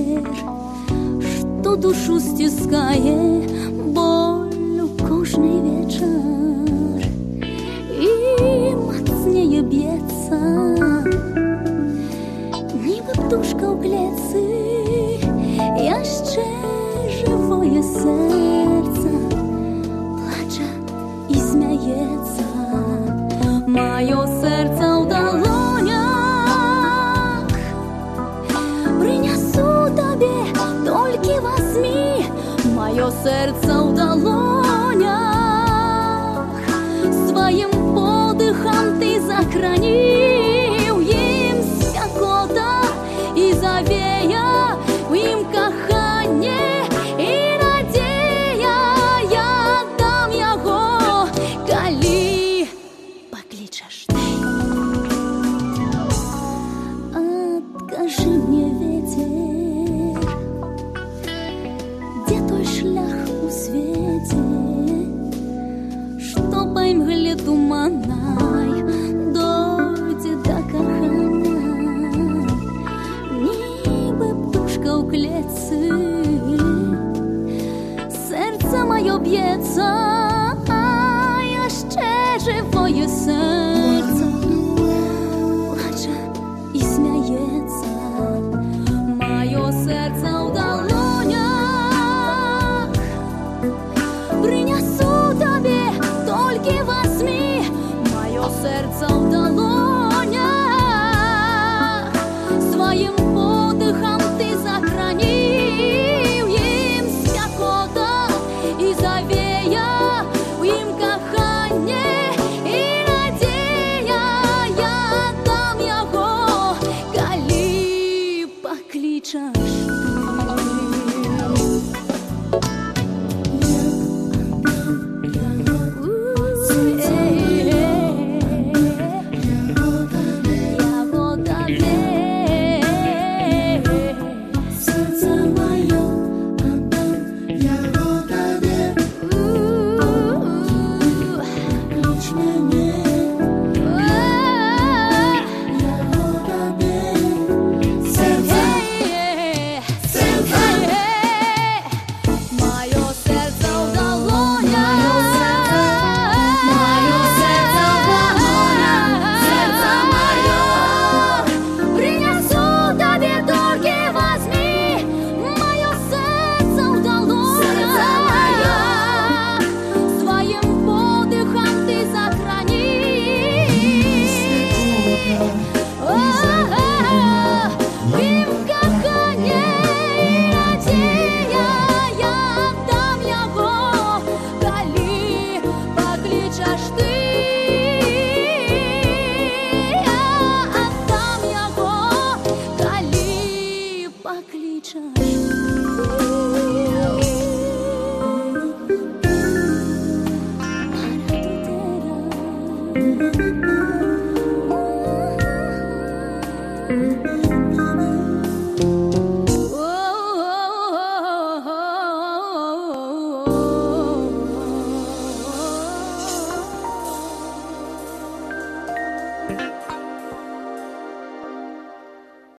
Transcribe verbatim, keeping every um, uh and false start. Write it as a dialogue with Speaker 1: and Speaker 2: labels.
Speaker 1: ветер, что душу стискає боль у кожний вечір і мацніє б'ється, ніби птушка у клітці, я ще живое серце плаче і сміється. Моє серце в долонях, принесу тобі, тільки возьми. Моє серце в долонях, своїм подихом ти захоронив їм спекота і завея їм кохання і надія. Я дам його, коли покличеш ти. Откажи мне, ветер, где той шлях у свете, что по мгле туманной дойде до кохання, ніби птушка у клітці, серце моє б'ється, а я ще живое серце плаче і сміється. Моє серце в долонях, принесу тобі, тільки возьми. Моє серце в долонях, своїм подихом ти захоронив їм спекота і завея їм кохання і надія. Я дам його, коли покличеш ти. Покличеш.